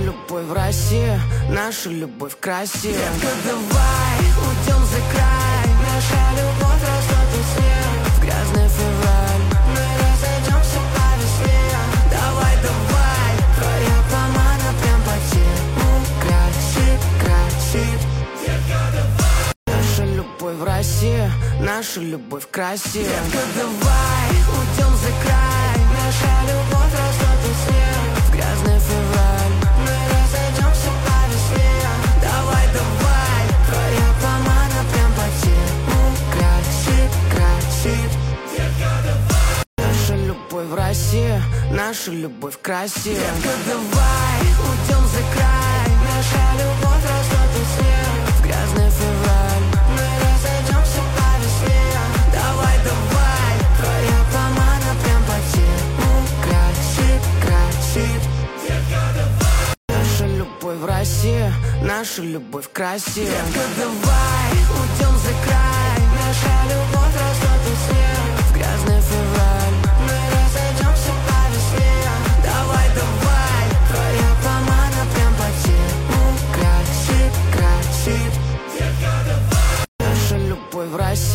любовь в России, наша любовь красивая. Детка, давай уйдем за край, наша любовь растет из снег. В грязный февраль мы разойдемся по весне. Давай, давай, твоя помада прям по телу красит, красит. Детка, давай. Наша любовь в России, наша любовь красивая. Детка, давай уйдем за край, наша любовь растет из снег. В грязный февраль мы разойдемся по весне. Давай, давай, твоя помада прям по телу красит, красит. Детка, давай. Наша любовь в России, наша любовь красивая. Детка, давай уйдем за край, наша любовь растет из снег. В грязный февраль мы разойдемся по весне. Давай, давай, твоя помада прям по телу красит, красит. Детка, давай. Наша любовь в России, наша любовь красивая. Детка, давай